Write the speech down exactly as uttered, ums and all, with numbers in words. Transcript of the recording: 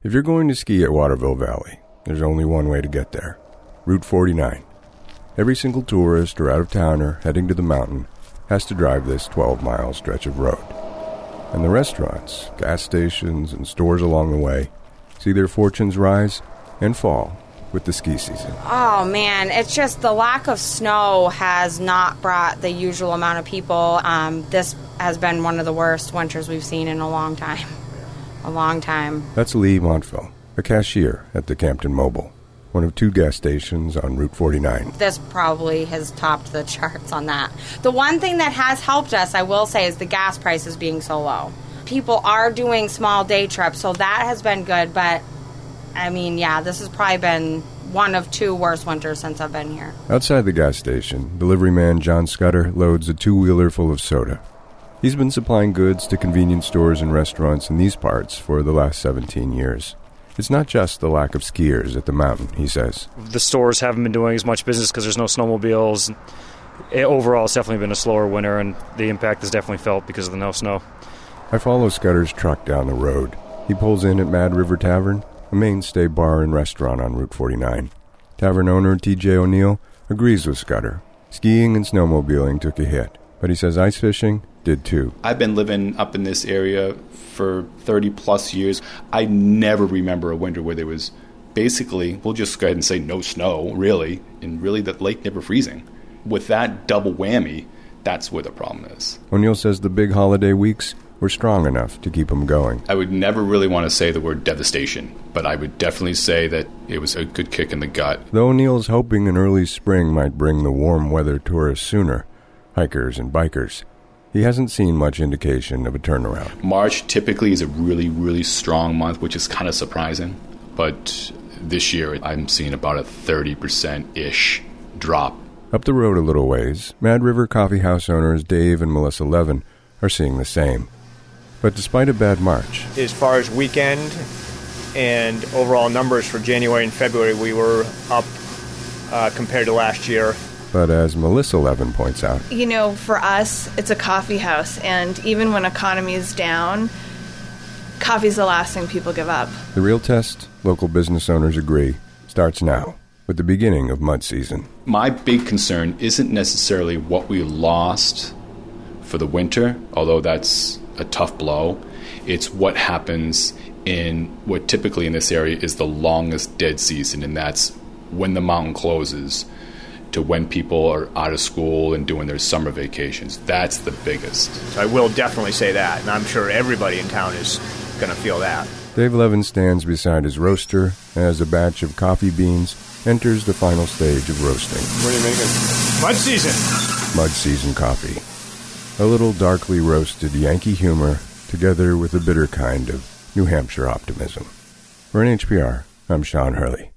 If you're going to ski at Waterville Valley, there's only one way to get there. Route forty-nine. Every single tourist or out-of-towner heading to the mountain has to drive this twelve-mile stretch of road. And the restaurants, gas stations, and stores along the way see their fortunes rise and fall with the ski season. Oh, man, it's just the lack of snow has not brought the usual amount of people. Um, this has been one of the worst winters we've seen in a long time. A long time. That's Lee Montville, a cashier at the Campton Mobil, one of two gas stations on Route forty-nine. This probably has topped the charts on that. The one thing that has helped us, I will say, is the gas prices being so low. People are doing small day trips, so that has been good, but, I mean, yeah, this has probably been one of two worst winters since I've been here. Outside the gas station, delivery man John Scudder loads a two-wheeler full of soda. He's been supplying goods to convenience stores and restaurants in these parts for the last seventeen years. It's not just the lack of skiers at the mountain, he says. The stores haven't been doing as much business because there's no snowmobiles. It, overall, it's definitely been a slower winter, and the impact is definitely felt because of the no snow. I follow Scudder's truck down the road. He pulls in at Mad River Tavern, a mainstay bar and restaurant on Route forty-nine. Tavern owner T J O'Neill agrees with Scudder. Skiing and snowmobiling took a hit, but he says ice fishing did too. I've been living up in this area for thirty plus years. I never remember a winter where there was basically, we'll just go ahead and say no snow, really, and really the lake never freezing. With that double whammy, that's where the problem is. O'Neill says the big holiday weeks were strong enough to keep him going. I would never really want to say the word devastation, but I would definitely say that it was a good kick in the gut. Though O'Neill's hoping an early spring might bring the warm weather tourists sooner, hikers and bikers, he hasn't seen much indication of a turnaround. March typically is a really, really strong month, which is kind of surprising. But this year, I'm seeing about a thirty percent-ish drop. Up the road a little ways, Mad River Coffee House owners Dave and Melissa Levin are seeing the same. But despite a bad March, as far as weekend and overall numbers for January and February, we were up uh, compared to last year. But as Melissa Levin points out, you know, for us, it's a coffee house, and even when economy is down, coffee's the last thing people give up. The real test, local business owners agree, starts now, with the beginning of mud season. My big concern isn't necessarily what we lost for the winter, although that's a tough blow. It's what happens in what typically in this area is the longest dead season, and that's when the mountain closes to when people are out of school and doing their summer vacations. That's the biggest. So I will definitely say that, and I'm sure everybody in town is going to feel that. Dave Levin stands beside his roaster as a batch of coffee beans enters the final stage of roasting. What are you making? Mud season. Mud season coffee. A little darkly roasted Yankee humor together with a bitter kind of New Hampshire optimism. For N H P R, I'm Sean Hurley.